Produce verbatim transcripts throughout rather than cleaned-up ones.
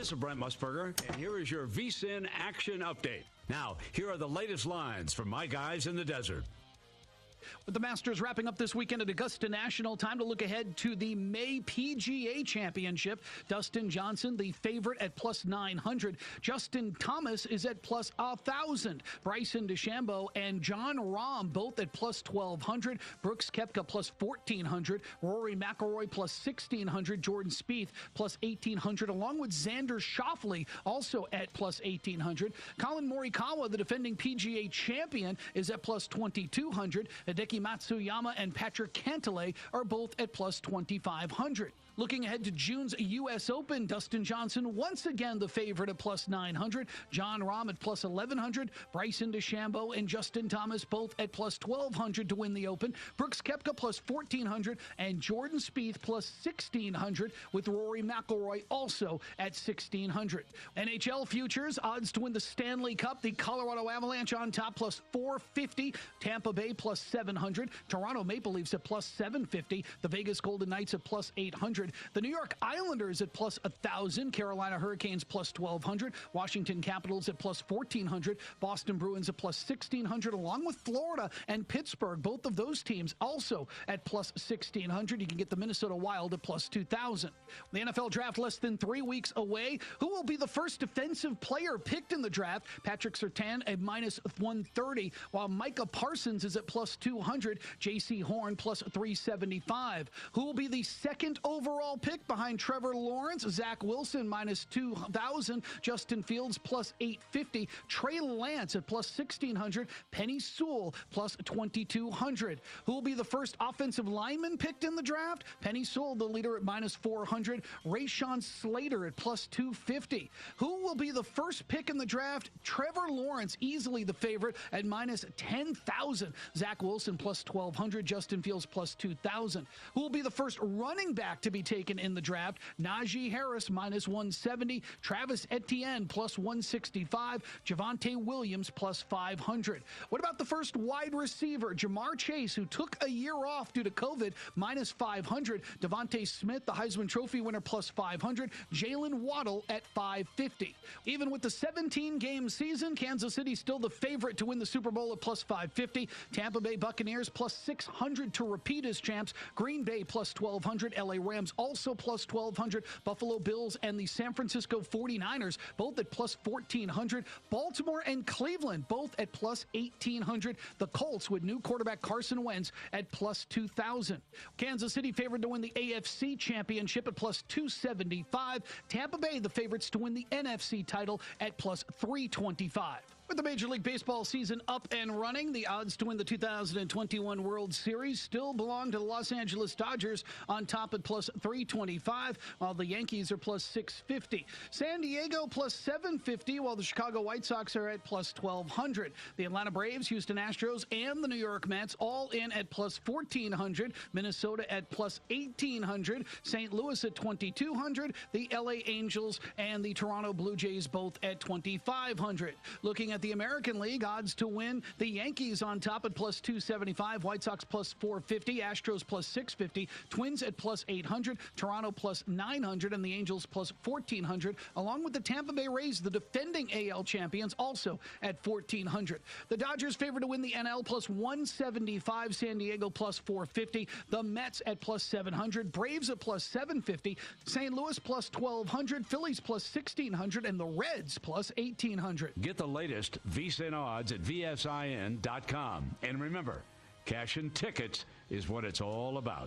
This is Brent Musburger, and here is your V S I N action update. Now, here are the latest lines from my guys in the desert. With the Masters wrapping up this weekend at Augusta National, time to look ahead to the May P G A Championship. Dustin Johnson, the favorite, at plus nine hundred. Justin Thomas is at plus one thousand. Bryson DeChambeau and Jon Rahm both at plus twelve hundred. Brooks Koepka plus fourteen hundred. Rory McIlroy plus sixteen hundred. Jordan Spieth plus eighteen hundred, along with Xander Schauffele also at plus eighteen hundred. Colin Morikawa, the defending P G A champion, is at plus twenty-two hundred. Hideki Matsuyama and Patrick Cantlay are both at plus twenty-five hundred. Looking ahead to June's U S Open, Dustin Johnson once again the favorite at plus nine hundred. Jon Rahm at plus eleven hundred. Bryson DeChambeau and Justin Thomas both at plus twelve hundred to win the Open. Brooks Koepka plus fourteen hundred and Jordan Spieth plus sixteen hundred, with Rory McIlroy also at sixteen hundred. N H L futures, odds to win the Stanley Cup. The Colorado Avalanche on top plus four fifty. Tampa Bay plus seven hundred. Toronto Maple Leafs at plus seven fifty. The Vegas Golden Knights at plus eight hundred. The New York Islanders at plus one thousand. Carolina Hurricanes plus twelve hundred. Washington Capitals at plus fourteen hundred. Boston Bruins at plus sixteen hundred, along with Florida and Pittsburgh. Both of those teams also at plus sixteen hundred. You can get the Minnesota Wild at plus two thousand. The N F L draft less than three weeks away. Who will be the first defensive player picked in the draft? Patrick Surtain at minus one thirty, while Micah Parsons is at plus two hundred. J C Horn plus three seventy-five. Who will be the second overall pick behind Trevor Lawrence? Zach Wilson minus two thousand. Justin Fields plus eight fifty. Trey Lance at plus sixteen hundred. Penny Sewell plus twenty-two hundred. Who will be the first offensive lineman picked in the draft? Penny Sewell, the leader, at minus four hundred. Rashawn Slater at plus two fifty. Who will be the first pick in the draft? Trevor Lawrence, easily the favorite, at minus ten thousand. Zach Wilson plus twelve hundred. Justin Fields plus two thousand. Who will be the first running back to be taken in the draft? Najee Harris minus one seventy. Travis Etienne plus one sixty-five. Javonte Williams plus five hundred. What about the first wide receiver? Jamar Chase, who took a year off due to COVID, minus five hundred. Devontae Smith, the Heisman Trophy winner, plus five hundred. Jalen Waddle at five fifty. Even with the seventeen game season, Kansas City still the favorite to win the Super Bowl at plus five fifty. Tampa Bay Buccaneers plus six hundred to repeat as champs. Green Bay plus twelve hundred. L A Rams also plus twelve hundred. Buffalo Bills and the San Francisco forty-niners both at plus fourteen hundred. Baltimore and Cleveland both at plus eighteen hundred. The Colts with new quarterback Carson Wentz at plus two thousand. Kansas City favored to win the A F C Championship at plus two seventy-five. Tampa Bay the favorites to win the N F C title at plus three twenty-five. With the Major League Baseball season up and running, the odds to win the two thousand twenty-one World Series still belong to the Los Angeles Dodgers, on top at plus three twenty-five, while the Yankees are plus six fifty. San Diego plus seven fifty, while the Chicago White Sox are at plus twelve hundred. The Atlanta Braves, Houston Astros, and the New York Mets all in at plus fourteen hundred. Minnesota at plus eighteen hundred. Saint Louis at twenty-two hundred. The L A Angels and the Toronto Blue Jays both at twenty-five hundred. Looking at the American League, odds to win, the Yankees on top at plus two seventy-five, White Sox plus four fifty, Astros plus six fifty, Twins at plus eight hundred, Toronto plus nine hundred, and the Angels plus fourteen hundred, along with the Tampa Bay Rays, the defending A L champions, also at fourteen hundred. The Dodgers favored to win the N L plus one seventy-five, San Diego plus four fifty, the Mets at plus seven hundred, Braves at plus seven fifty, Saint Louis plus twelve hundred, Phillies plus sixteen hundred, and the Reds plus eighteen hundred. Get the latest V S I N odds at V S I N dot com. And remember, cash and tickets is what it's all about.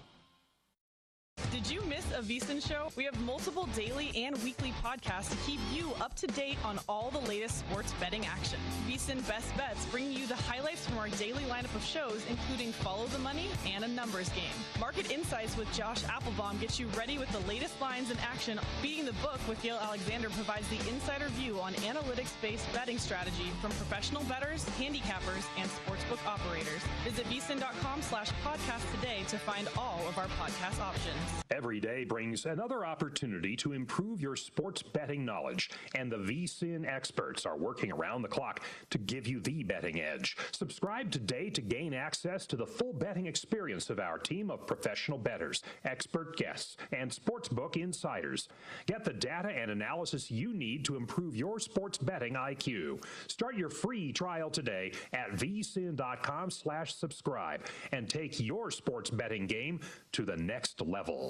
Did you miss a VSiN show? We have multiple daily and weekly podcasts to keep you up to date on all the latest sports betting action. VSiN Best Bets bring you the highlights from our daily lineup of shows, including Follow the Money and A Numbers Game. Market Insights with Josh Applebaum gets you ready with the latest lines in action. Beating the Book with Gail Alexander provides the insider view on analytics-based betting strategy from professional bettors, handicappers, and sportsbook operators. Visit VSiN dot com slash podcast today to find all of our podcast options. Every day brings another opportunity to improve your sports betting knowledge, and the V S I N experts are working around the clock to give you the betting edge. Subscribe today to gain access to the full betting experience of our team of professional bettors, expert guests, and sportsbook insiders. Get the data and analysis you need to improve your sports betting I Q. Start your free trial today at V S I N dot com slash subscribe and take your sports betting game to the next level.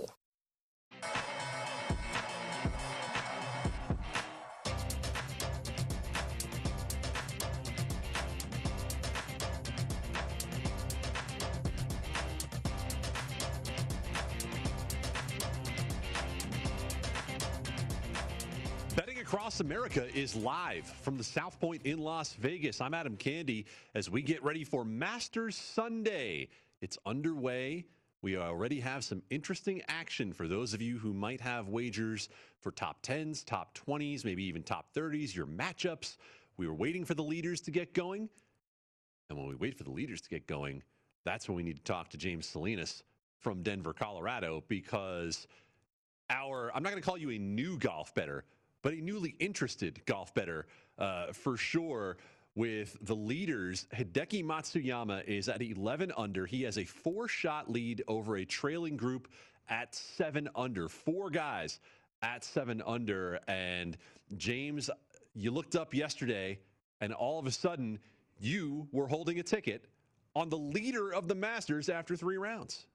Betting Across America is live from the South Point in Las Vegas. I'm Adam Candy as we get ready for Masters Sunday. It's underway. We already have some interesting action for those of you who might have wagers for top tens, top twenties, maybe even top thirties, your matchups. We were waiting for the leaders to get going. And when we wait for the leaders to get going, that's when we need to talk to James Salinas from Denver, Colorado, because our, I'm not going to call you a new golf bettor, but a newly interested golf bettor uh, for sure. With the leaders, Hideki Matsuyama is at eleven under. He has a four-shot lead over a trailing group at seven under. Four guys at seven under. And James, you looked up yesterday, and all of a sudden, you were holding a ticket on the leader of the Masters after three rounds.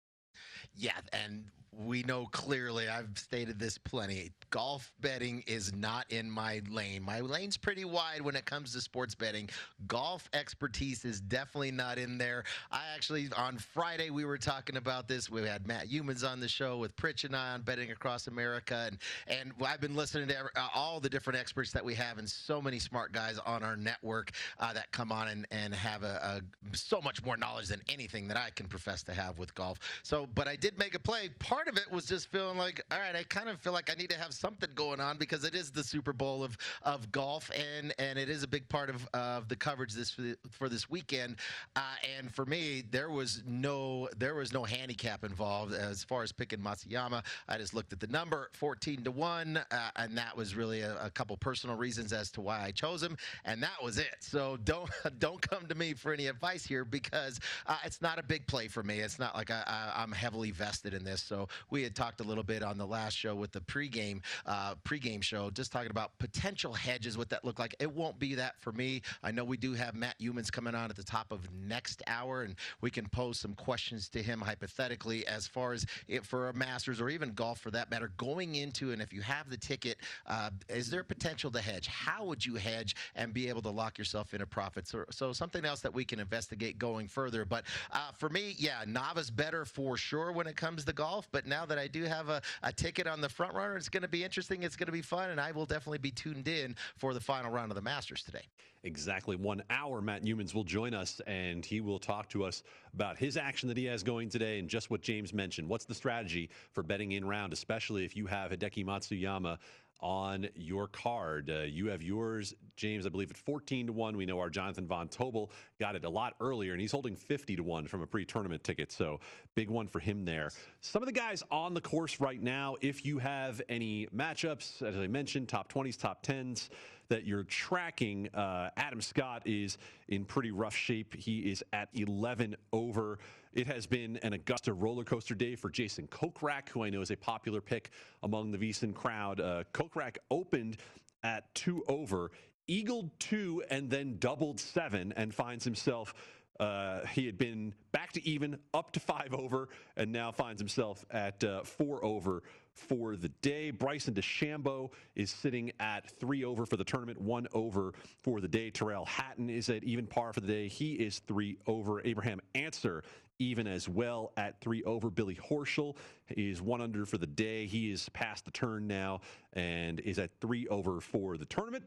Yeah, and we know clearly, I've stated this plenty, golf betting is not in my lane. My lane's pretty wide when it comes to sports betting. Golf expertise is definitely not in there. I actually, on Friday, we were talking about this. We had Matt Humans on the show with Pritch and I on Betting Across America, and, and I've been listening to every, uh, all the different experts that we have, and so many smart guys on our network uh, that come on and, and have a, a so much more knowledge than anything that I can profess to have with golf. So, but I did make a play. Part of it was just feeling like, all right, I kind of feel like I need to have something going on because it is the Super Bowl of of golf, and and it is a big part of of the coverage this for, the, for this weekend. Uh, and for me, there was no there was no handicap involved as far as picking Matsuyama. I just looked at the number, fourteen to one, uh, and that was really a, a couple personal reasons as to why I chose him, and that was it. So don't don't come to me for any advice here because uh, it's not a big play for me. It's not like I, I, I'm heavily vested in this. So we had talked a little bit on the last show with the pregame uh, pregame show, just talking about potential hedges, what that looked like. It won't be that for me. I know we do have Matt Humans coming on at the top of next hour, and we can pose some questions to him hypothetically as far as it for a Masters or even golf for that matter going into. And if you have the ticket, uh, is there potential to hedge? How would you hedge and be able to lock yourself in a profit? So, so something else that we can investigate going further. But uh, for me, yeah, novice better for sure when it comes to golf. But now that I do have a, a ticket on the front runner, it's going to be interesting. It's going to be fun, and I will definitely be tuned in for the final round of the Masters today. Exactly one hour, Matt Humans will join us, and he will talk to us about his action that he has going today and just what James mentioned. What's the strategy for betting in round, especially if you have Hideki Matsuyama on your card? Uh, you have yours, James, I believe at fourteen to one. We know our Jonathan Von Tobel got it a lot earlier, and he's holding fifty to one from a pre-tournament ticket. So big one for him there. Some of the guys on the course right now, if you have any matchups, as I mentioned, top twenties, top tens that you're tracking, uh, Adam Scott is in pretty rough shape. He is at eleven over. It has been an Augusta roller coaster day for Jason Kokrak, who I know is a popular pick among the V S I N crowd. Uh, Kokrak opened at two over, eagled two, and then doubled seven, and finds himself. Uh, he had been back to even, up to five over, and now finds himself at uh, four over for the day. Bryson DeChambeau is sitting at three over for the tournament, one over for the day. Terrell Hatton is at even par for the day. He is three over. Abraham Answer even as well at three over. Billy Horschel is one under for the day. He is past the turn now and is at three over for the tournament.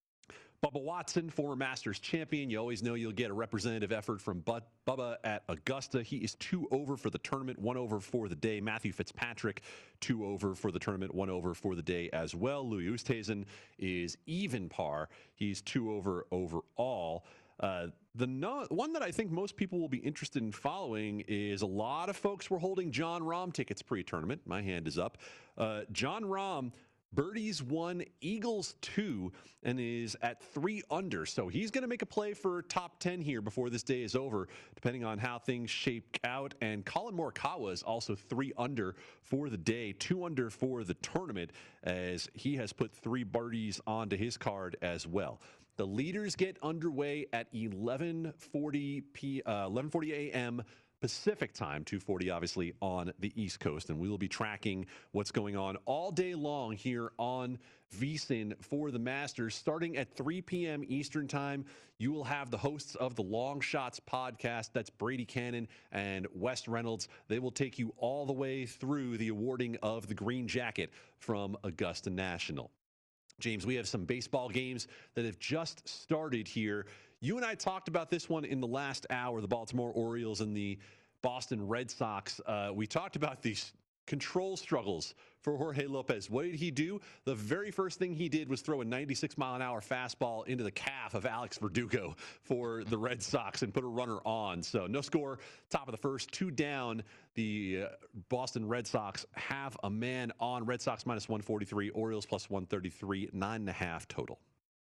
Bubba Watson, former Masters champion. You always know you'll get a representative effort from Bud, Bubba at Augusta. He is two over for the tournament, one over for the day. Matthew Fitzpatrick, two over for the tournament, one over for the day as well. Louis Oosthuizen is even par. He's two over overall. Uh, The no, one that I think most people will be interested in following is a lot of folks were holding Jon Rahm tickets pre-tournament. My hand is up. Uh, Jon Rahm birdies one, Eagles two, and is at three under. So he's going to make a play for top ten here before this day is over, depending on how things shake out. And Colin Morikawa is also three under for the day, two under for the tournament, as he has put three birdies onto his card as well. The leaders get underway at eleven forty p uh, eleven forty a m Pacific time, two forty obviously on the East Coast, and we will be tracking what's going on all day long here on VSiN for the Masters. Starting at three p m Eastern time, you will have the hosts of the Long Shots podcast. That's Brady Cannon and Wes Reynolds. They will take you all the way through the awarding of the green jacket from Augusta National. James, we have some baseball games that have just started here. You and I talked about this one in the last hour, the Baltimore Orioles and the Boston Red Sox. Uh, we talked about these control struggles for Jorge Lopez. What did he do? The very first thing he did was throw a ninety-six mile an hour fastball into the calf of Alex Verdugo for the Red Sox and put a runner on. So no score, top of the first, two down. The uh, Boston Red Sox have a man on. Red Sox minus one forty-three, Orioles plus one thirty-three, nine and a half total.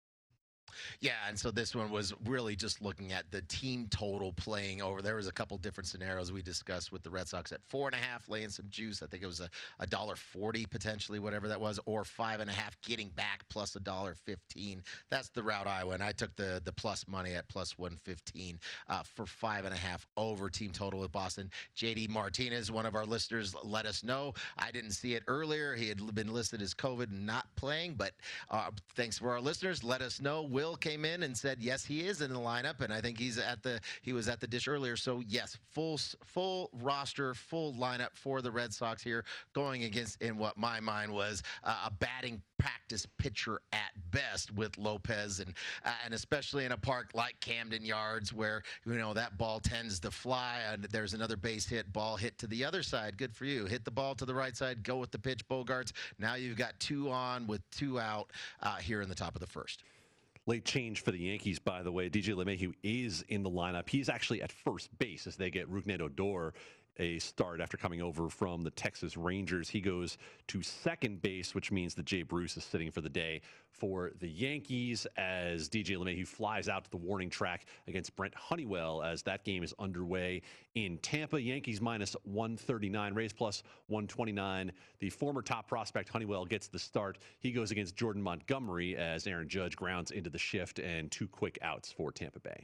Yeah, and so this one was really just looking at the team total playing over. There was a couple different scenarios we discussed with the Red Sox at four and a half, laying some juice. I think it was a, a dollar forty potentially, whatever that was, or five and a half getting back plus a dollar fifteen. That's the route I went. I took the the plus money at plus one fifteen uh, for five and a half over team total with Boston. J D Martinez, one of our listeners, let us know. I didn't see it earlier. He had been listed as COVID and not playing, but uh, thanks for our listeners. Let us know. Will came in and said yes, he is in the lineup, and I think he's at the he was at the dish earlier. So yes, full full roster, full lineup for the Red Sox here, going against in what my mind was uh, a batting practice pitcher at best with Lopez, and uh, and especially in a park like Camden Yards where you know that ball tends to fly, and there's another base hit, ball hit to the other side. Good for you. Hit the ball to the right side, go with the pitch, Bogarts. Now you've got two on with two out uh, here in the top of the first. Late change for the Yankees, by the way. D J LeMahieu is in the lineup. He's actually at first base as they get Rougned Odor a start after coming over from the Texas Rangers. He goes to second base, which means that Jay Bruce is sitting for the day for the Yankees as D J LeMahieu flies out to the warning track against Brent Honeywell as that game is underway in Tampa. Yankees minus one thirty-nine, Rays plus one twenty-nine. The former top prospect Honeywell gets the start. He goes against Jordan Montgomery as Aaron Judge grounds into the shift, and two quick outs for Tampa Bay.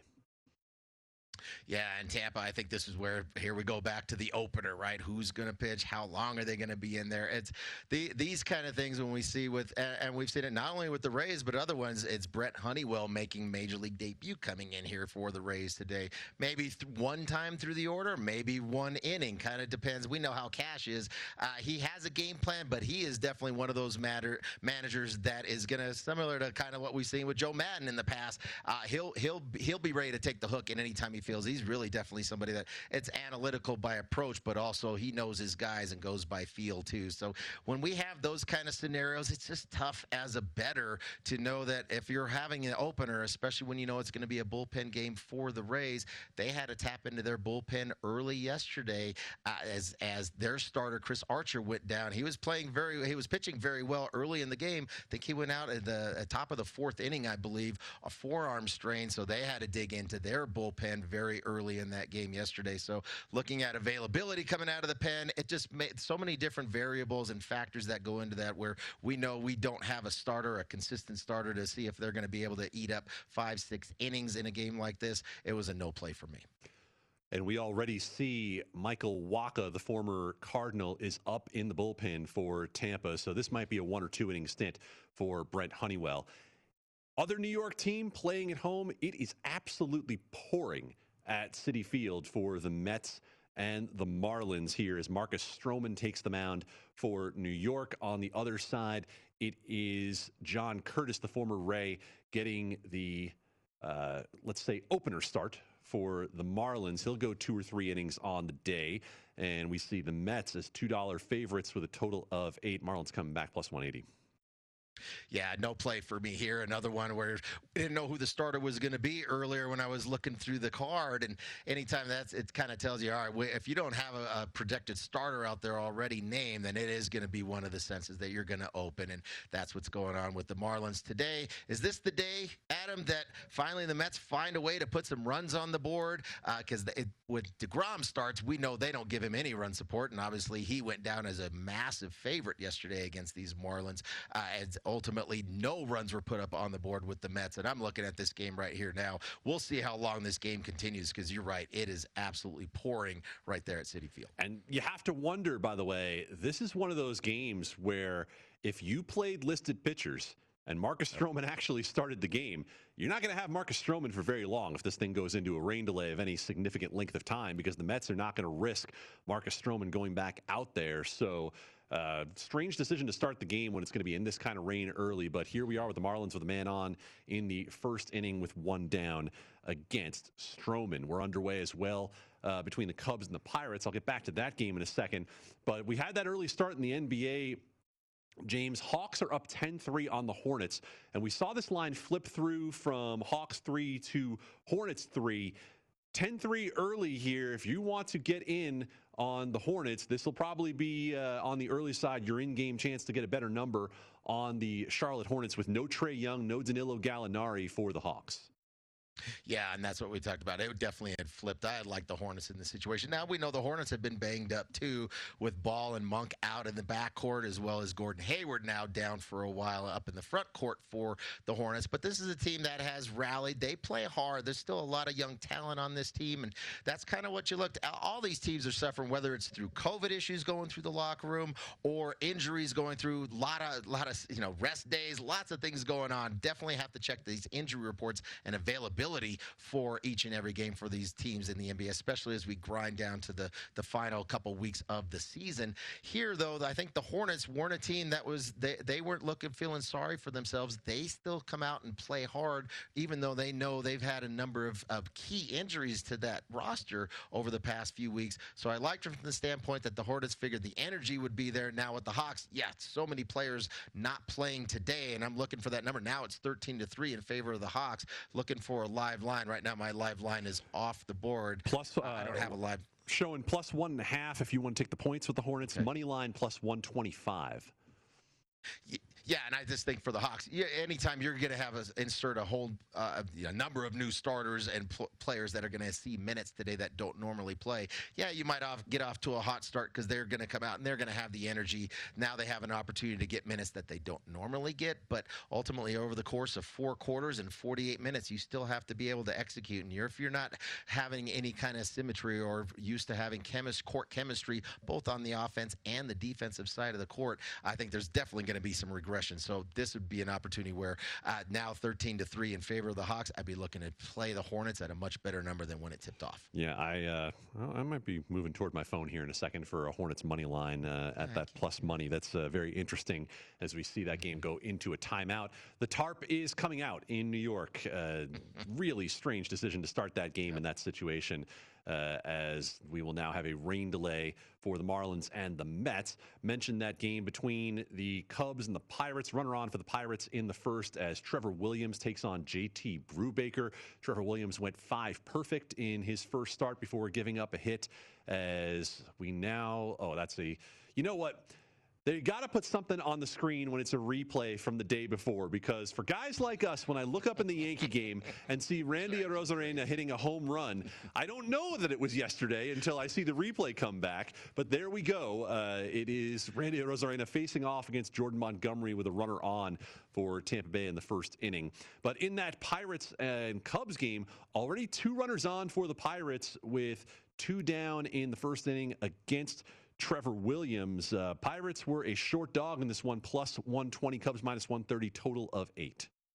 Yeah, and Tampa, I think this is where, here we go back to the opener, right? Who's going to pitch? How long are they going to be in there? It's the these kind of things when we see with, and, and we've seen it not only with the Rays, but other ones, it's Brent Honeywell making Major League debut coming in here for the Rays today. Maybe th- one time through the order, maybe one inning. Kind of depends. We know how Cash is. Uh, he has a game plan, but he is definitely one of those matter, managers that is going to, similar to kind of what we've seen with Joe Madden in the past, uh, he'll, he'll, he'll be ready to take the hook in any time he feels. He's really definitely somebody that it's analytical by approach, but also he knows his guys and goes by feel too. So when we have those kind of scenarios, it's just tough as a bettor to know that if you're having an opener, especially when you know it's going to be a bullpen game for the Rays, they had to tap into their bullpen early yesterday uh, as as their starter Chris Archer went down. He was playing very, he was pitching very well early in the game. I think he went out at the at top of the fourth inning, I believe, a forearm strain. So they had to dig into their bullpen very early in that game yesterday. So looking at availability coming out of the pen, it just made so many different variables and factors that go into that, where we know we don't have a starter, a consistent starter to see if they're going to be able to eat up five, six innings in a game like this. It was a no play for me. And we already see Michael Wacha, the former Cardinal, is up in the bullpen for Tampa. So this might be a one or two inning stint for Brent Honeywell. Other New York team playing at home, it is absolutely pouring at Citi Field for the Mets and the Marlins here as Marcus Stroman takes the mound for New York. On the other side, it is John Curtis, the former Ray, getting the, uh, let's say, opener start for the Marlins. He'll go two or three innings on the day. And we see the Mets as two dollar favorites with a total of eight. Marlins coming back plus one eighty. Yeah, no play for me here. Another one where we didn't know who the starter was going to be earlier when I was looking through the card. And anytime that's, it kind of tells you, all right, if you don't have a, a projected starter out there already named, then it is going to be one of the senses that you're going to open. And that's what's going on with the Marlins today. Is this the day, Adam, that finally the Mets find a way to put some runs on the board? Because uh, when DeGrom starts, we know they don't give him any run support. And obviously he went down as a massive favorite yesterday against these Marlins. Uh, as ultimately no runs were put up on the board with the Mets. And I'm looking at this game right here now. We'll see how long this game continues, because you're right, it is absolutely pouring right there at Citi Field. And you have to wonder, by the way, this is one of those games where if you played listed pitchers and Marcus Stroman actually started the game, you're not going to have Marcus Stroman for very long if this thing goes into a rain delay of any significant length of time, because the Mets are not going to risk Marcus Stroman going back out there. So Uh, strange decision to start the game when it's going to be in this kind of rain early, but here we are with the Marlins with a man on in the first inning with one down against Stroman. We're underway as well uh, between the Cubs and the Pirates. I'll get back to that game in a second, but we had that early start in the N B A. James, Hawks are up ten three on the Hornets, and we saw this line flip through from Hawks three to Hornets three. ten three early here. If you want to get in on the Hornets, this will probably be uh, on the early side, your in-game chance to get a better number on the Charlotte Hornets with no Trae Young, no Danilo Gallinari for the Hawks. Yeah, and that's what we talked about. It definitely had flipped. I had liked the Hornets in this situation. Now we know the Hornets have been banged up too, with Ball and Monk out in the backcourt, as well as Gordon Hayward now down for a while up in the front court for the Hornets. But this is a team that has rallied. They play hard. There's still a lot of young talent on this team, and that's kind of what you looked at. All these teams are suffering, whether it's through COVID issues going through the locker room or injuries going through, a lot of, lot of you know, rest days, lots of things going on. Definitely have to check these injury reports and availability for each and every game for these teams in the N B A, especially as we grind down to the, the final couple weeks of the season. Here, though, I think the Hornets weren't a team that was, they, they weren't looking, feeling sorry for themselves. They still come out and play hard, even though they know they've had a number of, of key injuries to that roster over the past few weeks. So I liked it from the standpoint that the Hornets figured the energy would be there. Now with the Hawks, yeah, so many players not playing today, and I'm looking for that number. Now it's thirteen to three in favor of the Hawks. Looking for a live line. Right now, my live line is off the board. Plus, uh, I don't have a live. Showing plus one and a half if you want to take the points with the Hornets. Okay. Money line plus one twenty-five. Yeah, and I just think for the Hawks, yeah, anytime you're going to have a, insert a whole uh, a number of new starters and pl- players that are going to see minutes today that don't normally play, yeah, you might off, get off to a hot start because they're going to come out and they're going to have the energy. Now they have an opportunity to get minutes that they don't normally get, but ultimately over the course of four quarters and forty-eight minutes, you still have to be able to execute. And you're, if you're not having any kind of symmetry or used to having chemist, court chemistry, both on the offense and the defensive side of the court, I think there's definitely going to be some regression. So this would be an opportunity where uh, now thirteen to three in favor of the Hawks, I'd be looking to play the Hornets at a much better number than when it tipped off. Yeah, I uh, well, I might be moving toward my phone here in a second for a Hornets money line uh, at that plus money. That's uh, very interesting as we see that game go into a timeout. The tarp is coming out in New York. Uh, really strange decision to start that game in that situation. Uh, as we will now have a rain delay for the Marlins and the Mets. Mentioned that game between the Cubs and the Pirates. Runner on for the Pirates in the first as Trevor Williams takes on J T Brubaker. Trevor Williams went five perfect in his first start before giving up a hit. As we now, oh, that's a, you know what? They got to put something on the screen when it's a replay from the day before, because for guys like us, when I look up in the Yankee game and see Randy Arozarena hitting a home run, I don't know that it was yesterday until I see the replay come back. But there we go. Uh, it is Randy Arozarena facing off against Jordan Montgomery with a runner on for Tampa Bay in the first inning. But in that Pirates and Cubs game, already two runners on for the Pirates with two down in the first inning against Trevor Williams. Uh, Pirates were a short dog in this one, plus one twenty. Cubs minus one thirty, total of eight.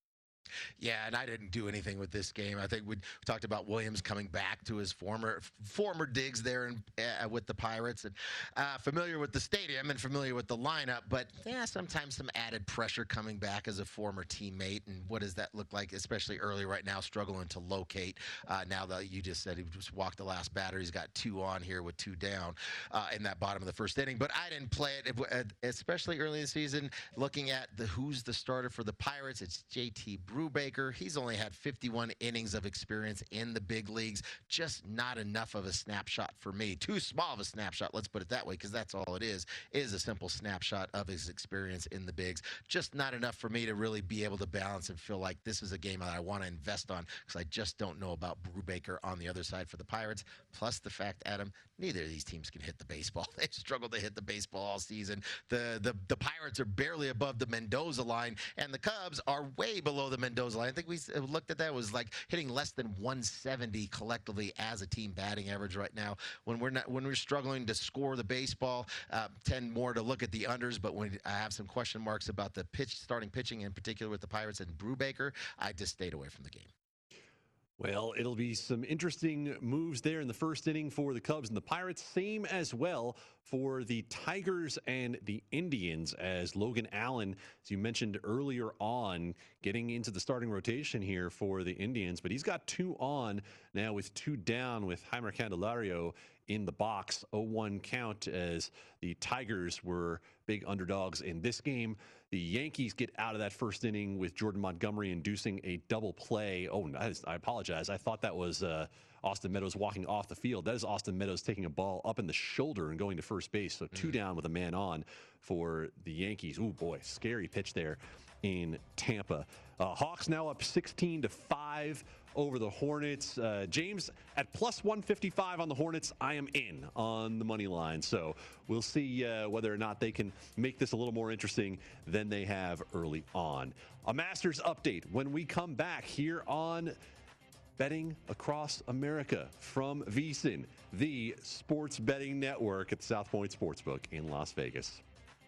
Yeah, and I didn't do anything with this game. I think we talked about Williams coming back to his former former digs there in, uh, with the Pirates, and uh, familiar with the stadium and familiar with the lineup. But yeah, sometimes some added pressure coming back as a former teammate. And what does that look like, especially early right now, struggling to locate? Uh, now that you just said he just walked the last batter, he's got two on here with two down uh, in that bottom of the first inning. But I didn't play it, especially early in the season. Looking at the who's the starter for the Pirates, it's J T Brubaker. He's only had fifty-one innings of experience in the big leagues. Just not enough of a snapshot for me. Too small of a snapshot, let's put it that way, because that's all it is, is a simple snapshot of his experience in the bigs. Just not enough for me to really be able to balance and feel like this is a game that I want to invest on, because I just don't know about Brubaker on the other side for the Pirates. Plus the fact, Adam, neither of these teams can hit the baseball. They've struggled to hit the baseball all season. The, the, the Pirates are barely above the Mendoza line, and the Cubs are way below the Mendoza line. I think we looked at that, it was like hitting less than one seventy collectively as a team batting average right now. When we're not, when we're struggling to score the baseball, uh, tend more to look at the unders. But when I have some question marks about the pitch, starting pitching in particular with the Pirates and Brubaker, I just stayed away from the game. Well, it'll be some interesting moves there in the first inning for the Cubs and the Pirates. Same as well for the Tigers and the Indians, as Logan Allen, as you mentioned earlier on, getting into the starting rotation here for the Indians. But he's got two on now with two down with Heimer Candelario in the box. oh one count as the Tigers were big underdogs in this game. The Yankees get out of that first inning with Jordan Montgomery inducing a double play. Oh, I apologize. I thought that was uh, Austin Meadows walking off the field. That is Austin Meadows taking a ball up in the shoulder and going to first base. So two mm. down with a man on for the Yankees. Ooh, boy, scary pitch there in Tampa. Uh, Hawks now up sixteen to five over the Hornets. Uh, James, at plus one fifty-five on the Hornets, I am in on the money line. So we'll see uh, whether or not they can make this a little more interesting than they have early on. A Masters update when we come back here on Betting Across America from VSiN, the sports betting network at South Point Sportsbook in Las Vegas.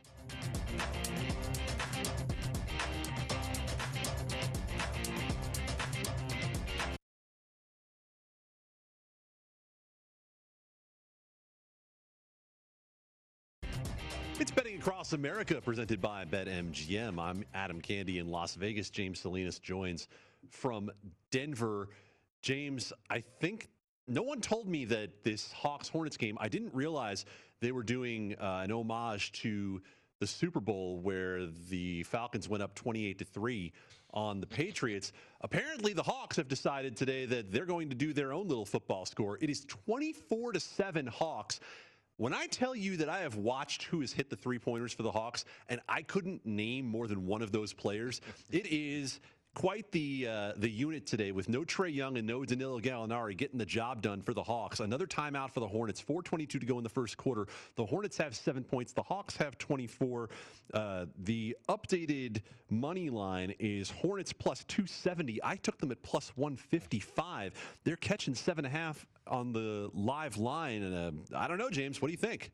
It's Betting Across America, presented by BetMGM. I'm Adam Candy in Las Vegas. James Salinas joins from Denver. James, I think no one told me that this Hawks-Hornets game, I didn't realize they were doing uh, an homage to the Super Bowl where the Falcons went up twenty-eight to three on the Patriots. Apparently, the Hawks have decided today that they're going to do their own little football score. It is twenty-four to seven Hawks. When I tell you that I have watched who has hit the three-pointers for the Hawks, and I couldn't name more than one of those players, it is quite the uh, the unit today with no Trae Young and no Danilo Gallinari getting the job done for the Hawks. Another timeout for the Hornets. four twenty-two to go in the first quarter. The Hornets have seven points. The Hawks have twenty-four. Uh, the updated money line is Hornets plus two seventy. I took them at plus one fifty-five. They're catching seven and a half on the live line. And uh, I don't know, James. What do you think?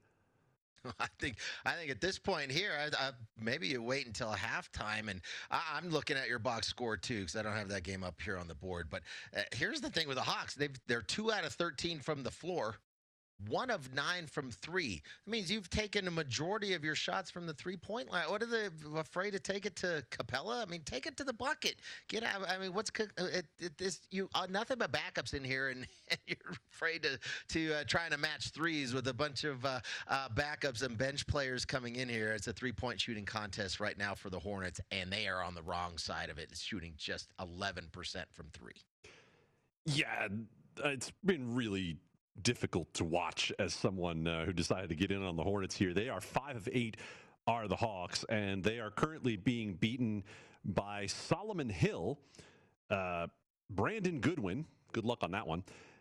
I think I think at this point here, I, I, maybe you wait until halftime, and I, I'm looking at your box score too, because I don't have that game up here on the board. But uh, here's the thing with the Hawks: they've they're two out of thirteen from the floor, one of nine from three. That means you've taken a majority of your shots from the three-point line. What are they afraid to take it to Capella? I mean, take it to the bucket. Get out. I mean, what's it, it, this? You uh, nothing but backups in here, and, and you're afraid to to uh, trying to match threes with a bunch of uh, uh, backups and bench players coming in here. It's a three-point shooting contest right now for the Hornets, and they are on the wrong side of it. It's shooting just eleven percent from three. Yeah, it's been really difficult to watch as someone uh, who decided to get in on the Hornets here. They are five of eight are the Hawks, and they are currently being beaten by Solomon Hill, uh, Brandon Goodwin, good luck on that one,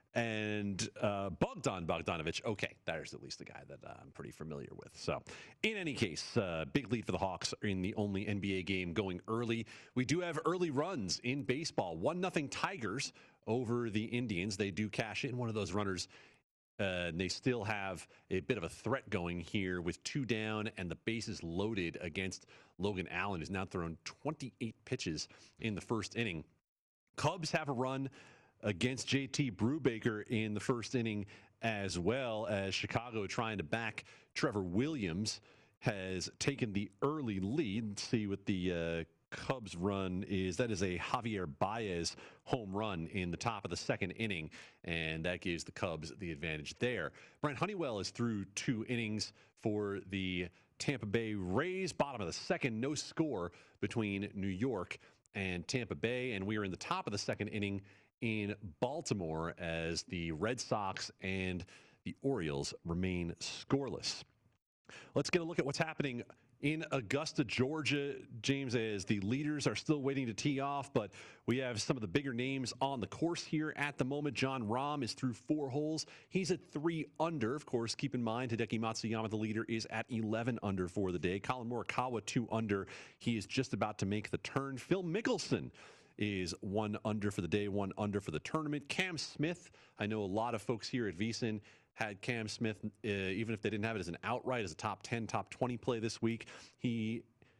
and uh, Bogdan Bogdanovic. Okay, there's at least a guy that uh, I'm pretty familiar with. So in any case, uh, big lead for the Hawks in the only N B A game going early. We do have early runs in baseball. one nothing Tigers over the Indians. They do cash in. One of those runners Uh, and they still have a bit of a threat going here with two down and the bases loaded against Logan Allen, who's now thrown twenty-eight pitches in the first inning. Cubs have a run against J T Brubaker in the first inning, as well as Chicago trying to back Trevor Williams has taken the early lead. Let's see what the uh, Cubs run is. That is a Javier Baez home run in the top of the second inning, and that gives the Cubs the advantage there. Brent Honeywell is through two innings for the Tampa Bay Rays. Bottom of the second, no score between New York and Tampa Bay, and we are in the top of the second inning in Baltimore as the Red Sox and the Orioles remain scoreless. Let's get a look at what's happening in Augusta, Georgia, James, as the leaders are still waiting to tee off, but we have some of the bigger names on the course here at the moment. Jon Rahm is through four holes. He's at three under. Of course, keep in mind, Hideki Matsuyama, the leader, is at eleven under for the day. Colin Morikawa, two under. He is just about to make the turn. Phil Mickelson is one under for the day, one under for the tournament. Cam Smith, I know a lot of folks here at VSiN had Cam Smith, uh, even if they didn't have it as an outright, as a top ten, top twenty play this week. He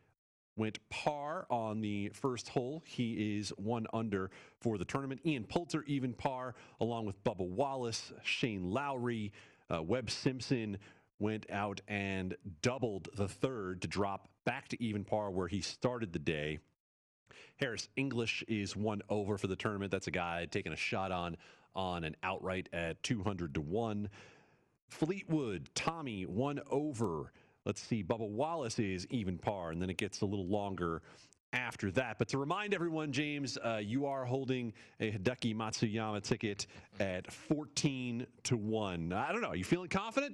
went par on the first hole. He is one under for the tournament. Ian Poulter, even par, along with Bubba Wallace, Shane Lowry, uh, Webb Simpson went out and doubled the third to drop back to even par where he started the day. Harris English is one over for the tournament. That's a guy taking a shot on on an outright at two hundred to one. Fleetwood, Tommy, one over. Let's see, Bubba Wallace is even par, and then it gets a little longer after that. But to remind everyone, James, uh, you are holding a Hideki Matsuyama ticket at fourteen to one. I don't know. Are you feeling confident?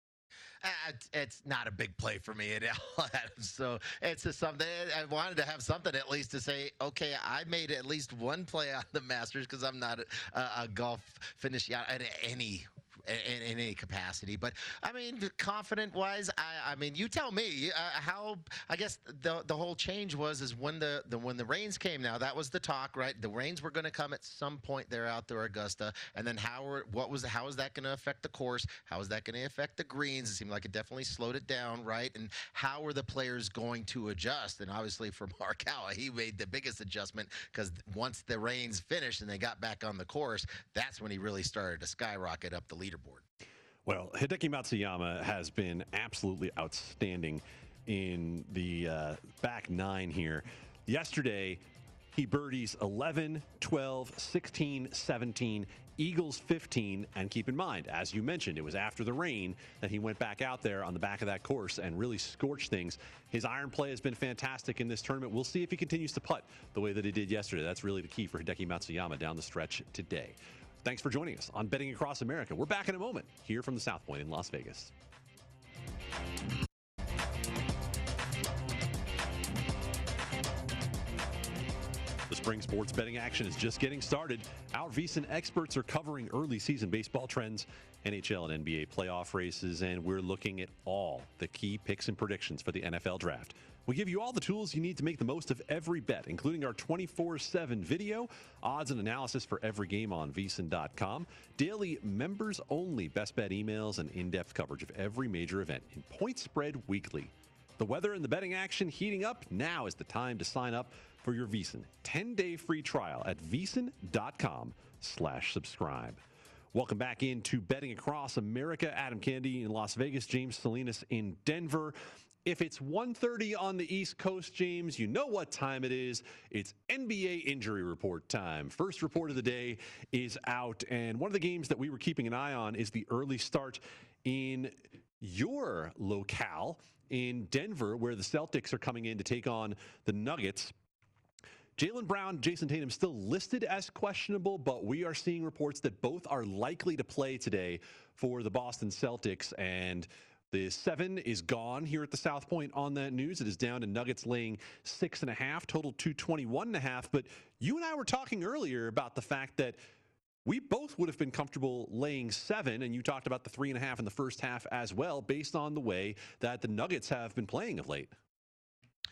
Uh, it's not a big play for me at all, Adam. So it's just something I wanted to have something at least to say, okay, I made at least one play on the Masters because I'm not a, a golf aficionado at any in, in any capacity. But I mean, confident wise, I, I mean, you tell me uh, how. I guess the the whole change was is when the, the when the rains came. Now that was the talk, right? The rains were going to come at some point there out there, Augusta, and then how were, what was how is that going to affect the course? How is that going to affect the greens? It seemed like it definitely slowed it down, right? And how are the players going to adjust? And obviously for Morikawa, he made the biggest adjustment because once the rains finished and they got back on the course, that's when he really started to skyrocket up the leaderboard. Well, Hideki Matsuyama has been absolutely outstanding in the uh, back nine here. Yesterday, he birdies eleven, twelve, sixteen, seventeen, Eagles fifteen, and keep in mind, as you mentioned, it was after the rain that he went back out there on the back of that course and really scorched things. His iron play has been fantastic in this tournament. We'll see if he continues to putt the way that he did yesterday. That's really the key for Hideki Matsuyama down the stretch today. Thanks for joining us on Betting Across America. We're back in a moment here from the South Point in Las Vegas. The spring sports betting action is just getting started. Our VSiN experts are covering early season baseball trends, N H L and N B A playoff races, and we're looking at all the key picks and predictions for the N F L draft. We give you all the tools you need to make the most of every bet, including our twenty-four seven video, odds and analysis for every game on V S I N dot com, daily members-only best bet emails, and in-depth coverage of every major event in Point Spread Weekly. The weather and the betting action heating up. Now is the time to sign up for your VSiN ten-day free trial at V S I N dot com slash subscribe. Welcome back into Betting Across America. Adam Candy in Las Vegas, James Salinas in Denver. If it's one thirty on the East Coast, James, you know what time it is. It's N B A injury report time. First report of the day is out, and one of the games that we were keeping an eye on is the early start in your locale in Denver, where the Celtics are coming in to take on the Nuggets. Jaylen Brown, Jason Tatum still listed as questionable, but we are seeing reports that both are likely to play today for the Boston Celtics, and the seven is gone here at the South Point on that news. It is down to Nuggets laying six and a half, total two twenty-one and a half. But you and I were talking earlier about the fact that we both would have been comfortable laying seven, and you talked about the three and a half in the first half as well, based on the way that the Nuggets have been playing of late.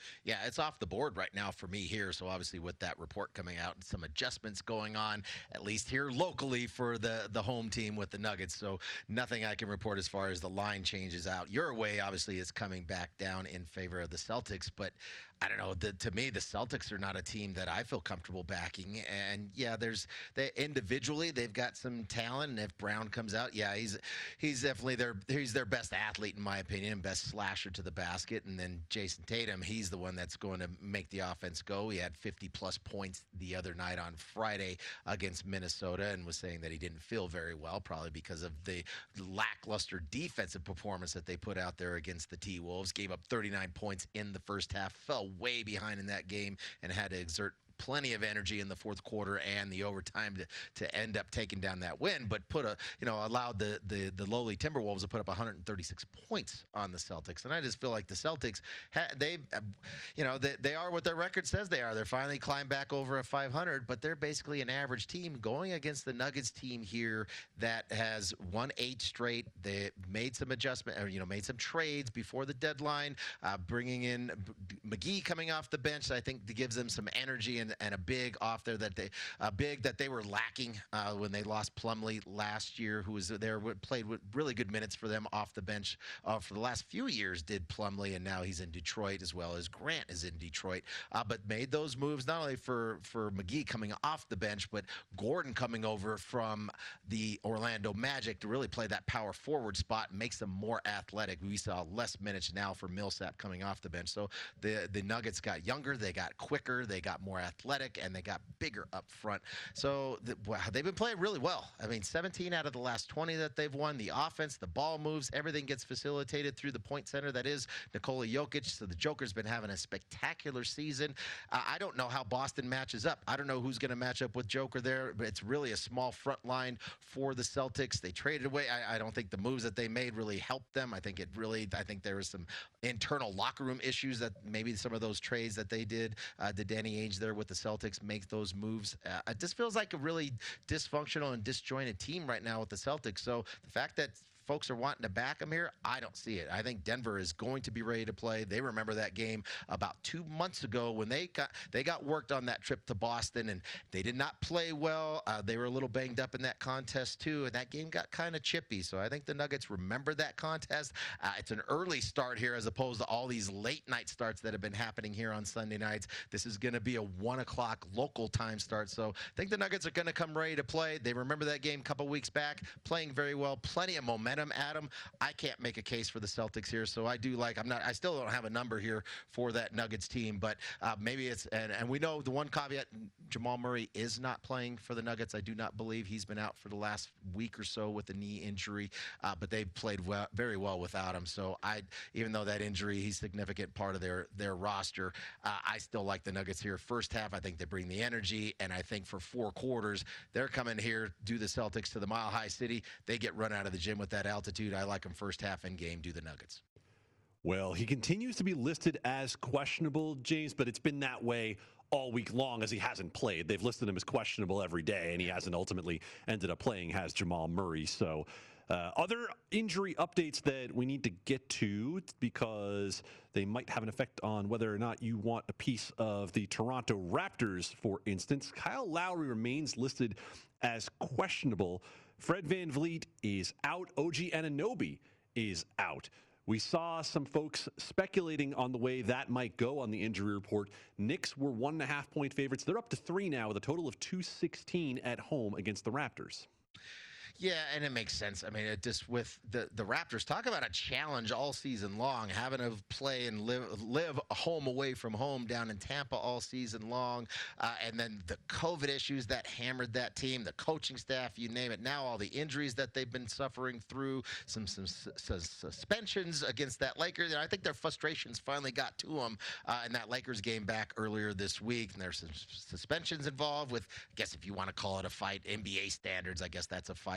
Yeah, it's off the board right now for me here. So obviously with that report coming out and some adjustments going on, at least here locally for the, the home team with the Nuggets. So nothing I can report as far as the line changes out. Your way obviously is coming back down in favor of the Celtics, but I don't know. The, to me, the Celtics are not a team that I feel comfortable backing. And yeah, there's they individually they've got some talent. And if Brown comes out, yeah, he's he's definitely their he's their best athlete in my opinion, best slasher to the basket. And then Jason Tatum, he's the one that's going to make the offense go. He had fifty plus points the other night on Friday against Minnesota, and was saying that he didn't feel very well, probably because of the lackluster defensive performance that they put out there against the T-Wolves. Gave up thirty-nine points in the first half, fell way behind in that game, and had to exert plenty of energy in the fourth quarter and the overtime to, to end up taking down that win, but put a, you know, allowed the, the, the lowly Timberwolves to put up one hundred thirty-six points on the Celtics. And I just feel like the Celtics, ha- they, you know, they, they are what their record says they are. They're finally climbed back over a five hundred, but they're basically an average team going against the Nuggets team here that has won eight straight. They made some adjustment, or, you know, made some trades before the deadline, uh, bringing in McGee coming off the bench. I think that gives them some energy and And, and a big off there that they a big that they were lacking uh, when they lost Plumlee last year, who was there, played with really good minutes for them off the bench uh, for the last few years. Did Plumlee, and now he's in Detroit, as well as Grant is in Detroit. Uh, but made those moves not only for for McGee coming off the bench, but Gordon coming over from the Orlando Magic to really play that power forward spot, and makes them more athletic. We saw less minutes now for Millsap coming off the bench. So the the Nuggets got younger, they got quicker, they got more athletic. athletic, and they got bigger up front. So the, wow, they've been playing really well. I mean, seventeen out of the last twenty that they've won. The offense, the ball moves, everything gets facilitated through the point center that is Nikola Jokic. So the Joker's been having a spectacular season. Uh, I don't know how Boston matches up. I don't know who's going to match up with Joker there, but it's really a small front line for the Celtics. They traded away. I, I don't think the moves that they made really helped them. I think it really, I think there was some internal locker room issues that maybe some of those trades that they did, uh, did Danny Ainge there with the Celtics make those moves. Uh, it just feels like a really dysfunctional and disjointed team right now with the Celtics. So the fact that folks are wanting to back them here, I don't see it. I think Denver is going to be ready to play. They remember that game about two months ago when they got they got worked on that trip to Boston, and they did not play well. Uh, they were a little banged up in that contest too, and that game got kind of chippy. So I think the Nuggets remember that contest. Uh, it's an early start here as opposed to all these late night starts that have been happening here on Sunday nights. This is going to be a one o'clock local time start. So I think the Nuggets are going to come ready to play. They remember that game a couple weeks back, playing very well, plenty of momentum. Adam, I can't make a case for the Celtics here, so I do like. I'm not. I still don't have a number here for that Nuggets team, but uh, maybe it's. And, and we know the one caveat: Jamal Murray is not playing for the Nuggets. I do not believe he's been out for the last week or so with a knee injury, uh, but they've played well, very well without him. So I, even though that injury, he's a significant part of their their roster. Uh, I still like the Nuggets here. First half, I think they bring the energy, and I think for four quarters, they're coming here, do the Celtics to the Mile High City. They get run out of the gym with that altitude. I like them first half in game, do the Nuggets. Well, he continues to be listed as questionable, James, but it's been that way all week long as he hasn't played. They've listed him as questionable every day, and he hasn't ultimately ended up playing, has Jamal Murray. So uh, other injury updates that we need to get to, because they might have an effect on whether or not you want a piece of the Toronto Raptors, for instance. Kyle Lowry remains listed as questionable. Fred VanVleet is out. O G Anunoby is out. We saw some folks speculating on the way that might go on the injury report. Knicks were one and a half point favorites. They're up to three now with a total of two sixteen at home against the Raptors. Yeah, and it makes sense. I mean, it just with the, the Raptors, talk about a challenge all season long, having to play and live live home away from home down in Tampa all season long, uh, and then the COVID issues that hammered that team, the coaching staff, you name it. Now all the injuries that they've been suffering through, some some su- su- suspensions against that Lakers. And I think their frustrations finally got to them uh, in that Lakers game back earlier this week. And there's some suspensions involved with, I guess if you want to call it a fight, N B A standards, I guess that's a fight.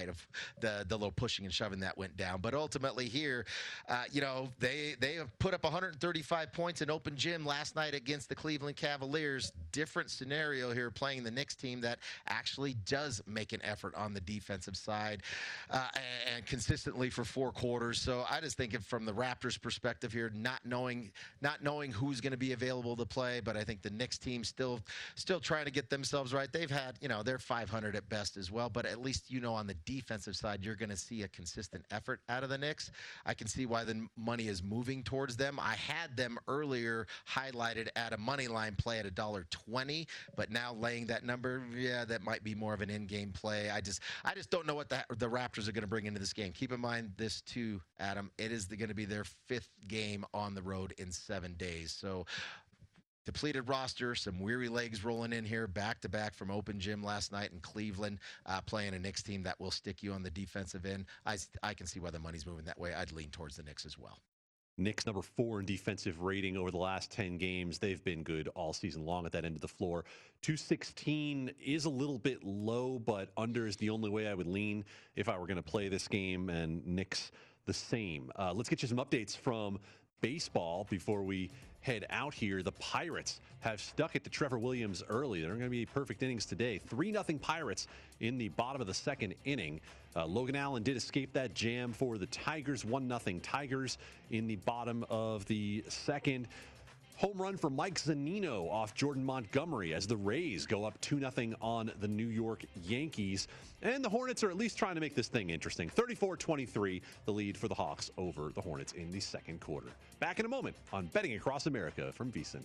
right, of the, the little pushing and shoving that went down. But ultimately here, uh, you know, they, they have put up one hundred thirty-five points in open gym last night against the Cleveland Cavaliers. Different scenario here, playing the Knicks team that actually does make an effort on the defensive side uh, and, and consistently for four quarters. So I just think from the Raptors' perspective here, not knowing not knowing who's going to be available to play, but I think the Knicks team still still trying to get themselves right. They've had, you know, they're five hundred at best as well, but at least, you know, on the defensive side, you're going to see a consistent effort out of the Knicks. I can see why the money is moving towards them. I had them earlier highlighted at a money line play at a dollar twenty, but now laying that number, yeah, that might be more of an in-game play. I just I just don't know what the, the Raptors are going to bring into this game. Keep in mind this too, Adam. It is going to be their fifth game on the road in seven days. So depleted roster, some weary legs rolling in here back-to-back from open gym last night in Cleveland, uh, playing a Knicks team that will stick you on the defensive end. I, I can see why the money's moving that way. I'd lean towards the Knicks as well. Knicks number four in defensive rating over the last ten games. They've been good all season long at that end of the floor. two sixteen is a little bit low, but under is the only way I would lean if I were going to play this game, and Knicks the same. Uh, let's get you some updates from baseball before we head out here. The Pirates have stuck it to Trevor Williams early. They're going to be perfect innings today. three nothing Pirates in the bottom of the second inning. Uh, Logan Allen did escape that jam for the Tigers. one nothing Tigers in the bottom of the second. Home run for Mike Zunino off Jordan Montgomery as the Rays go up two nothing on the New York Yankees. And the Hornets are at least trying to make this thing interesting. thirty-four twenty-three, the lead for the Hawks over the Hornets in the second quarter. Back in a moment on Betting Across America from VSiN.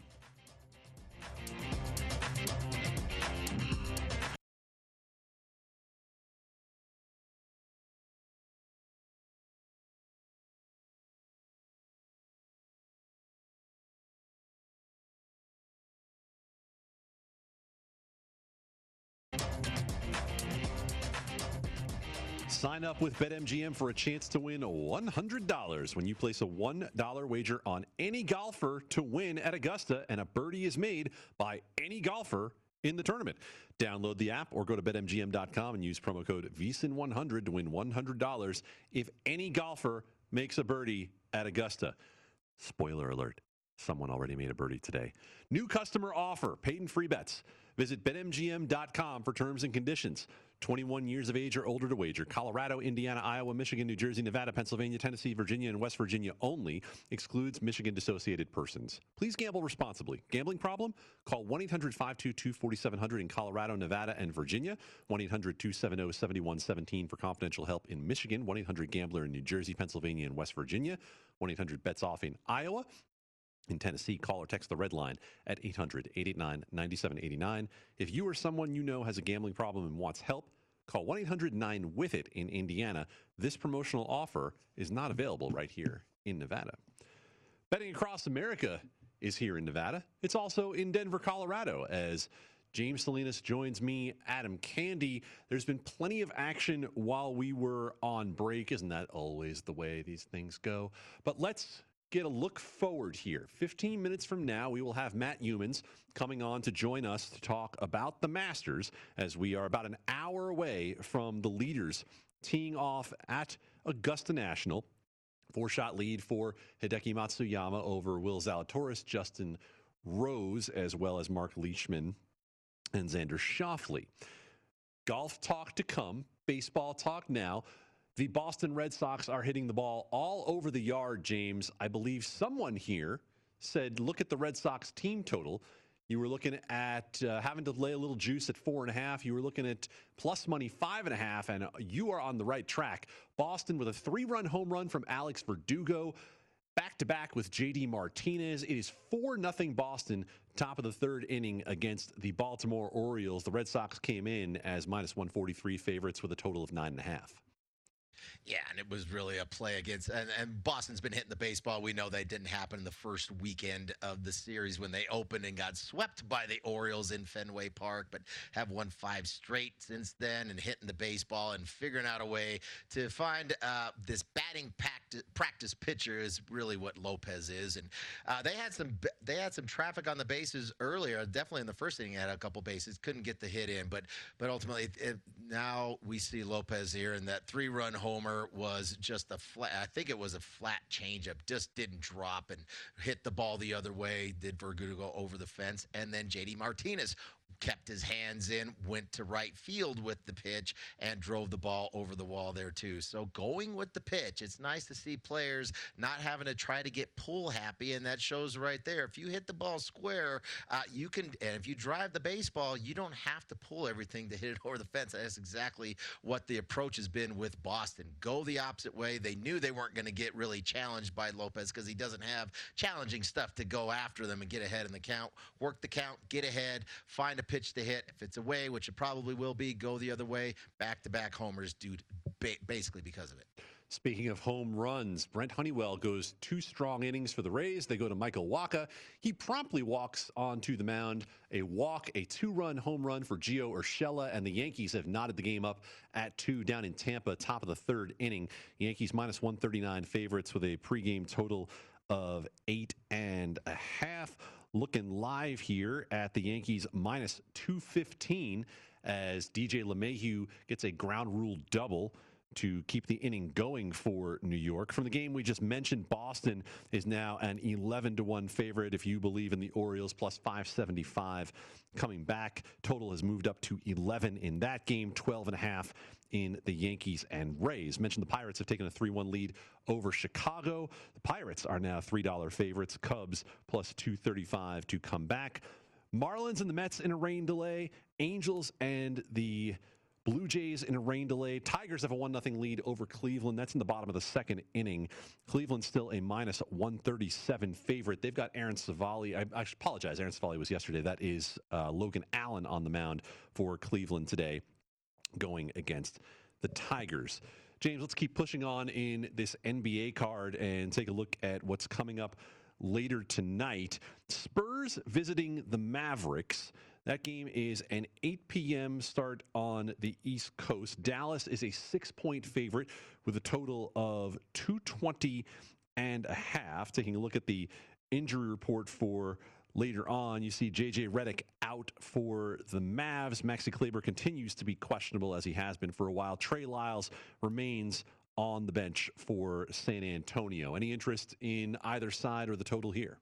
Sign up with BetMGM for a chance to win one hundred dollars when you place a one dollar wager on any golfer to win at Augusta, and a birdie is made by any golfer in the tournament. Download the app or go to Bet M G M dot com and use promo code V S I N one hundred to win one hundred dollars if any golfer makes a birdie at Augusta. Spoiler alert, someone already made a birdie today. New customer offer, paid and free bets. Visit Bet M G M dot com for terms and conditions. twenty-one years of age or older to wager. Colorado, Indiana, Iowa, Michigan, New Jersey, Nevada, Pennsylvania, Tennessee, Virginia, and West Virginia only. Excludes Michigan-dissociated persons. Please gamble responsibly. Gambling problem? Call one eight hundred five two two four seven zero zero in Colorado, Nevada, and Virginia. one eight hundred two seven zero seven one one seven for confidential help in Michigan. one eight hundred gambler in New Jersey, Pennsylvania, and West Virginia. one eight hundred bets off in Iowa. In Tennessee, call or text the red line at eight hundred eight eight nine nine seven eight nine. If you or someone you know has a gambling problem and wants help, call one eight hundred nine with it in Indiana. This promotional offer is not available right here in Nevada. Betting Across America is here in Nevada. It's also in Denver, Colorado, as James Salinas joins me, Adam Candy. There's been plenty of action while we were on break. Isn't that always the way these things go? But let's get a look forward here. fifteen minutes from now, we will have Matt Youmans coming on to join us to talk about the Masters, as we are about an hour away from the leaders teeing off at Augusta National. Four-shot lead for Hideki Matsuyama over Will Zalatoris, Justin Rose, as well as Mark Leishman and Xander Schauffele. Golf talk to come, baseball talk now. The Boston Red Sox are hitting the ball all over the yard, James. I believe someone here said, look at the Red Sox team total. You were looking at uh, having to lay a little juice at four and a half. You were looking at plus money five and a half, and you are on the right track. Boston with a three-run home run from Alex Verdugo, back-to-back with J D Martinez. It is four nothing Boston, top of the third inning against the Baltimore Orioles. The Red Sox came in as minus one forty-three favorites with a total of nine and a half. Yeah, and it was really a play against, and, and Boston's been hitting the baseball. We know that didn't happen in the first weekend of the series when they opened and got swept by the Orioles in Fenway Park, but have won five straight since then and hitting the baseball and figuring out a way to find uh, this batting practice, practice pitcher is really what Lopez is. And uh, they had some they had some traffic on the bases earlier. Definitely in the first inning, had a couple bases, couldn't get the hit in, but but ultimately it, it, now we see Lopez here, and that three-run homer was just a flat. I think it was a flat changeup, just didn't drop and hit the ball the other way. Did Verdugo go over the fence, and then J D Martinez kept his hands in, went to right field with the pitch, and drove the ball over the wall there too. So going with the pitch, it's nice to see players not having to try to get pull happy, and that shows right there. If you hit the ball square, uh, you can, and if you drive the baseball, you don't have to pull everything to hit it over the fence. That's exactly what the approach has been with Boston. Go the opposite way. They knew they weren't going to get really challenged by Lopez because he doesn't have challenging stuff to go after them and get ahead in the count. Work the count, get ahead, find a pitch to hit. If it's away, which it probably will be, go the other way. Back-to-back homers, dude, ba- basically because of it. Speaking of home runs, Brent Honeywell goes two strong innings for the Rays. They go to Michael Wacha. He promptly walks onto the mound. A walk, a two-run home run for Gio Urshela, and the Yankees have knotted the game up at two down in Tampa, top of the third inning. Yankees minus one thirty-nine favorites with a pregame total of eight and a half. Looking live here at the Yankees minus two fifteen as D J LeMahieu gets a ground rule double to keep the inning going for New York. From the game we just mentioned, Boston is now an eleven to one favorite if you believe in the Orioles, plus five seventy-five coming back. Total has moved up to eleven in that game, twelve and a half in the Yankees and Rays. Mentioned the Pirates have taken a three one lead over Chicago. The Pirates are now three dollar favorites. Cubs plus two thirty-five to come back. Marlins and the Mets in a rain delay. Angels and the Blue Jays in a rain delay. Tigers have a one nothing lead over Cleveland. That's in the bottom of the second inning. Cleveland still a minus one thirty-seven favorite. They've got Aaron Savali. I, I apologize. Aaron Savali was yesterday. That is uh, Logan Allen on the mound for Cleveland today, going against the Tigers. James, let's keep pushing on in this N B A card and take a look at what's coming up later tonight. Spurs visiting the Mavericks. That game is an eight p.m. start on the East Coast. Dallas is a six-point favorite with a total of two twenty and a half. Taking a look at the injury report for later on, you see J J Redick out for the Mavs. Maxi Kleber continues to be questionable, as he has been for a while. Trey Lyles remains on the bench for San Antonio. Any interest in either side or the total here?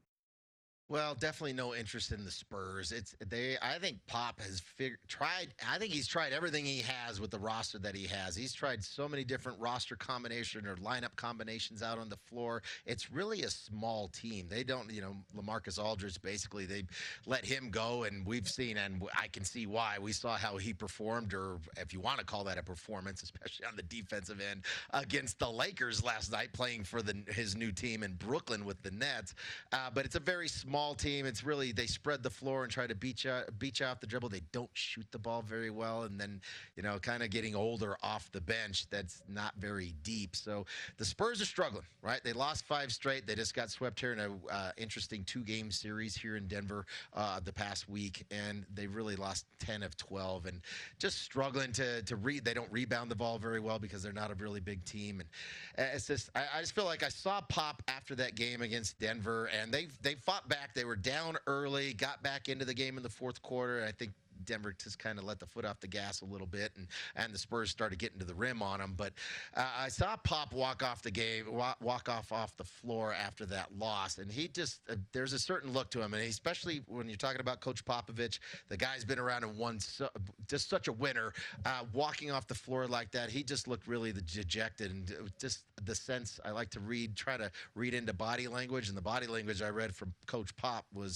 Well, definitely no interest in the Spurs. It's they. I think Pop has fig- tried. I think he's tried everything he has with the roster that he has. He's tried so many different roster combinations or lineup combinations out on the floor. It's really a small team. They don't, you know, LaMarcus Aldridge, basically they let him go, and we've seen, and I can see why. We saw how he performed, or if you want to call that a performance, especially on the defensive end against the Lakers last night, playing for the his new team in Brooklyn with the Nets. Uh, but it's a very small team. It's really, they spread the floor and try to beat you, beat you off the dribble. They don't shoot the ball very well. And then, you know, kind of getting older off the bench, that's not very deep. So the Spurs are struggling, right? They lost five straight. They just got swept here in a uh, interesting two-game series here in Denver uh, the past week. And they really lost ten of twelve and just struggling to, to read. They don't rebound the ball very well because they're not a really big team. And it's just, I, I just feel like I saw Pop after that game against Denver, and they they fought back. They were down early, got back into the game in the fourth quarter. I think Denver just kind of let the foot off the gas a little bit, and, and the Spurs started getting to the rim on them. But uh, I saw Pop walk off the game, walk, walk off off the floor after that loss, and he just uh, there's a certain look to him, and especially when you're talking about Coach Popovich, the guy's been around and won so, just such a winner. Uh, walking off the floor like that, he just looked really dejected, and just the sense I like to read, try to read into body language, and the body language I read from Coach Pop was,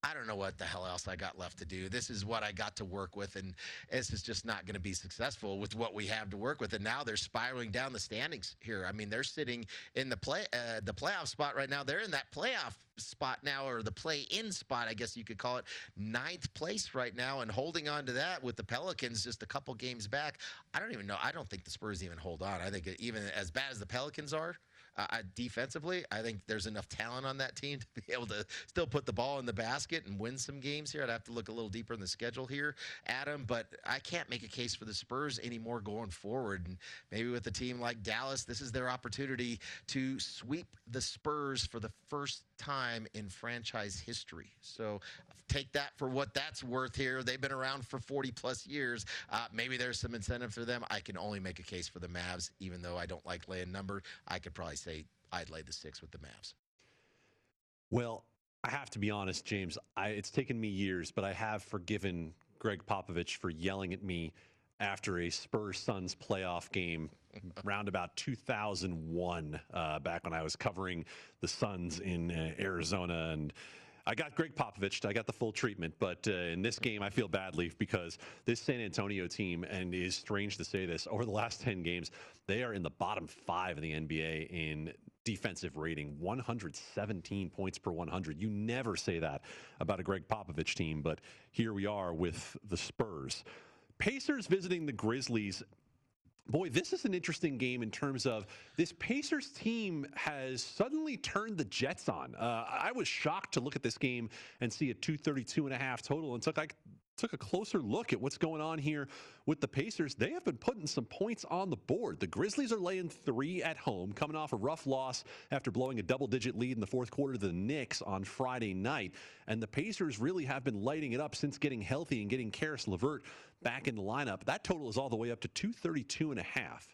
I don't know what the hell else I got left to do. This is what I got to work with, and this is just not going to be successful with what we have to work with. And now they're spiraling down the standings here. I mean, they're sitting in the play uh, the playoff spot right now. They're in that playoff spot now, or the play-in spot, I guess you could call it, ninth place right now, and holding on to that with the Pelicans just a couple games back. I don't even know. I don't think the Spurs even hold on. I think even as bad as the Pelicans are, Uh, I, defensively, I think there's enough talent on that team to be able to still put the ball in the basket and win some games here. I'd have to look a little deeper in the schedule here, Adam, but I can't make a case for the Spurs anymore going forward. And maybe with a team like Dallas, this is their opportunity to sweep the Spurs for the first time in franchise history. So take that for what that's worth here. They've been around for forty plus years. Uh, maybe there's some incentive for them. I can only make a case for the Mavs, even though I don't like laying number. I could probably say I'd lay the six with the Mavs. Well, I have to be honest, James. I, it's taken me years, but I have forgiven Greg Popovich for yelling at me after a Spurs-Suns playoff game around about two thousand one, uh, back when I was covering the Suns in uh, Arizona. And I got Greg Popovich. I got the full treatment. But uh, in this game, I feel badly because this San Antonio team, and it is strange to say this, over the last ten games, they are in the bottom five in the N B A in defensive rating, one hundred seventeen points per one hundred. You never say that about a Greg Popovich team, but here we are with the Spurs. Pacers visiting the Grizzlies. Boy, this is an interesting game in terms of this Pacers team has suddenly turned the Jets on. Uh, I was shocked to look at this game and see a two thirty-two and a half total, and took I took a closer look at what's going on here with the Pacers. They have been putting some points on the board. The Grizzlies are laying three at home, coming off a rough loss after blowing a double-digit lead in the fourth quarter to the Knicks on Friday night. And the Pacers really have been lighting it up since getting healthy and getting Karis LeVert back in the lineup. That total is all the way up to two thirty-two and a half.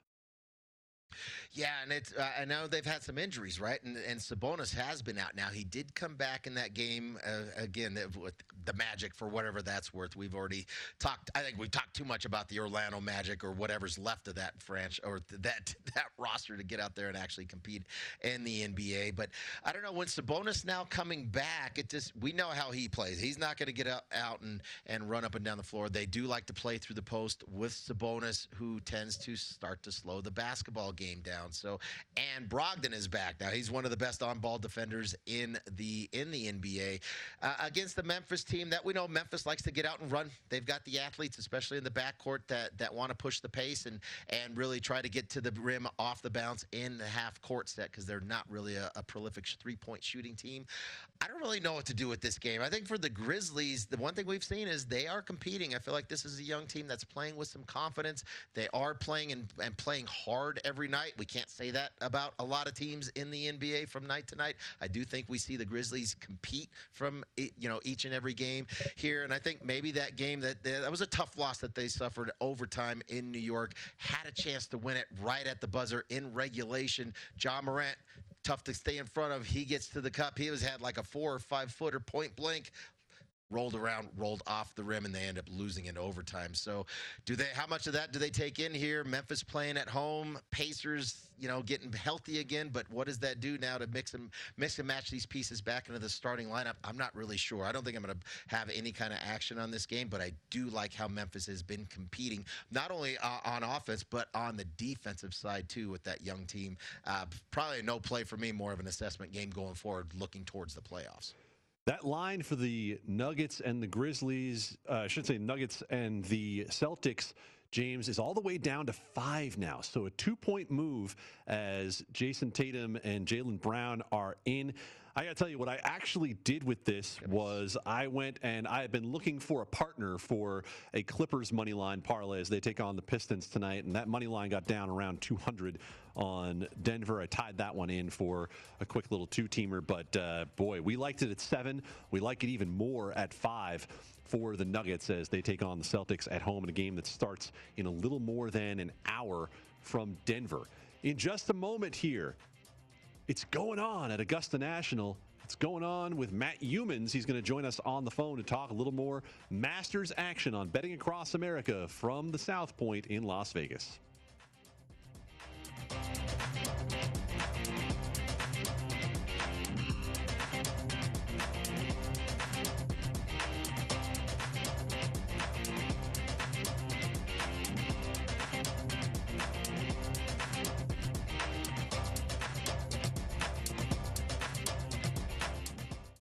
Yeah, and it's uh, I know they've had some injuries, right? And, and Sabonis has been out now. He did come back in that game uh, again with the Magic, for whatever that's worth. We've already talked. I think we've talked too much about the Orlando Magic or whatever's left of that franchise or that that roster to get out there and actually compete in the N B A. But I don't know, when Sabonis now coming back, it just we know how he plays. He's not going to get out, out and and run up and down the floor. They do like to play through the post with Sabonis, who tends to start to slow the basketball game down. So, and Brogdon is back now. He's one of the best on-ball defenders in the in the N B A uh, against the Memphis team that we know Memphis likes to get out and run. They've got the athletes, especially in the backcourt, that that want to push the pace and and really try to get to the rim off the bounce in the half-court set, because they're not really a, a prolific three-point shooting team. I don't really know what to do with this game. I think for the Grizzlies, the one thing we've seen is they are competing. I feel like this is a young team that's playing with some confidence. They are playing and, and playing hard every night. We can't say that about a lot of teams in the N B A from night to night. I do think we see the Grizzlies compete from you know each and every game here, and I think maybe that game that that was a tough loss that they suffered overtime in New York, had a chance to win it right at the buzzer in regulation. Ja Morant, tough to stay in front of. He gets to the cup. He was had like a four or five footer point blank. Rolled around, rolled off the rim, and they end up losing in overtime. So do they? How much of that do they take in here? Memphis playing at home, Pacers, you know, getting healthy again. But what does that do now to mix and mix and match these pieces back into the starting lineup? I'm not really sure. I don't think I'm going to have any kind of action on this game, but I do like how Memphis has been competing, not only uh, on offense, but on the defensive side, too, with that young team. Uh, probably a no play for me, more of an assessment game going forward, looking towards the playoffs. That line for the Nuggets and the Grizzlies, uh, I should say Nuggets and the Celtics, James, is all the way down to five now. So a two-point move as Jason Tatum and Jaylen Brown are in. I got to tell you, what I actually did with this was I went and I had been looking for a partner for a Clippers money line parlay as they take on the Pistons tonight, and that money line got down around two hundred on Denver. I tied that one in for a quick little two-teamer, but uh, boy, we liked it at seven. We like it even more at five for the Nuggets as they take on the Celtics at home in a game that starts in a little more than an hour from Denver. In just a moment here, it's going on at Augusta National. It's going on with Matt Youmans. He's going to join us on the phone to talk a little more Masters action on Betting Across America from the South Point in Las Vegas.